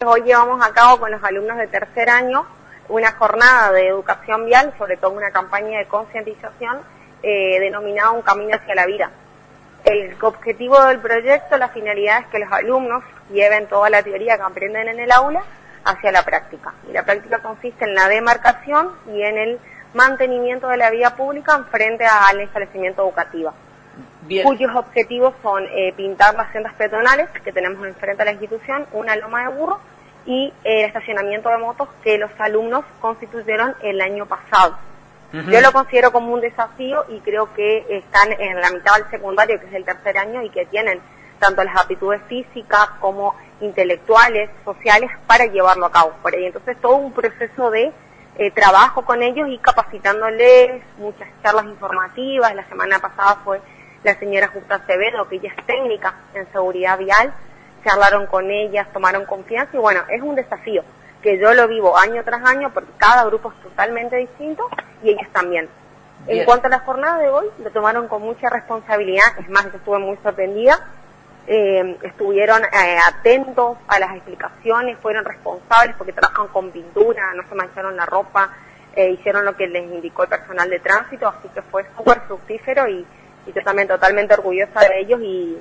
Hoy llevamos a cabo con los alumnos de tercer año una jornada de educación vial, sobre todo una campaña de concientización denominada Un Camino hacia la Vida. El objetivo del proyecto, la finalidad es que los alumnos lleven toda la teoría que aprenden en el aula hacia la práctica. Y la práctica consiste en la demarcación y en el mantenimiento de la vía pública en frente al establecimiento educativo. Bien. Cuyos objetivos son pintar las sendas peatonales que tenemos enfrente a la institución, una loma de burro y el estacionamiento de motos que los alumnos constituyeron el año pasado. Yo lo considero como un desafío y creo que están en la mitad del secundario, que es el tercer año, y que tienen tanto las aptitudes físicas como intelectuales, sociales, para llevarlo a cabo. Por ahí, entonces, todo un proceso de trabajo con ellos y capacitándoles, muchas charlas informativas. La semana pasada fue la señora Justa Acevedo, que ella es técnica en seguridad vial, charlaron con ellas, tomaron confianza y bueno, es un desafío que yo lo vivo año tras año porque cada grupo es totalmente distinto y ellas también. Bien. En cuanto a la jornada de hoy, lo tomaron con mucha responsabilidad, es más, yo estuve muy sorprendida, estuvieron atentos a las explicaciones, fueron responsables porque trabajan con pintura, no se mancharon la ropa, hicieron lo que les indicó el personal de tránsito, así que fue súper fructífero y yo también totalmente orgullosa de ellos y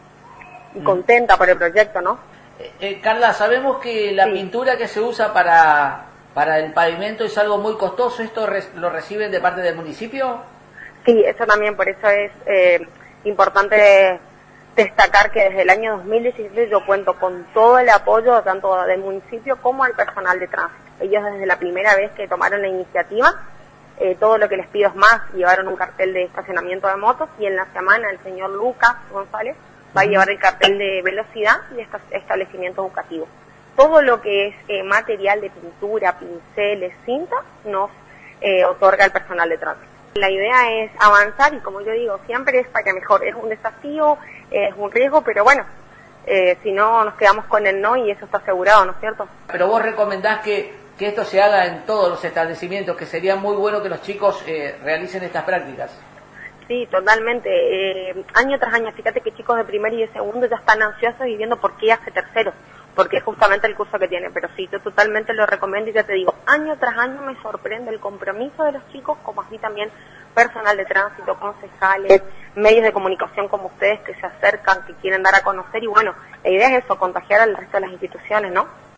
contenta por el proyecto, ¿no? Carla, sabemos que la pintura que se usa para el pavimento es algo muy costoso. ¿Esto lo reciben de parte del municipio? Sí, eso también, por eso es importante destacar que desde el año 2016 yo cuento con todo el apoyo tanto del municipio como al personal de tránsito. Ellos desde la primera vez que tomaron la iniciativa, todo lo que les pido es más, llevaron un cartel de estacionamiento de motos y en la semana el señor Lucas González va a llevar el cartel de velocidad y establecimiento educativo. Todo lo que es material de pintura, pinceles, cinta, nos otorga el personal de tránsito. La idea es avanzar y como yo digo, siempre es para mejor. Es un desafío, es un riesgo, pero bueno, si no nos quedamos con el no y eso está asegurado, ¿no es cierto? Pero vos recomendás que esto se haga en todos los establecimientos, que sería muy bueno que los chicos realicen estas prácticas. Sí, totalmente. Año tras año, fíjate que chicos de primer y de segundo ya están ansiosos y viendo por qué hace tercero, porque es justamente el curso que tiene. Pero sí, yo totalmente lo recomiendo y ya te digo, año tras año me sorprende el compromiso de los chicos, como así también personal de tránsito, concejales, medios de comunicación como ustedes que se acercan, que quieren dar a conocer y bueno, la idea es eso, contagiar al resto de las instituciones, ¿no?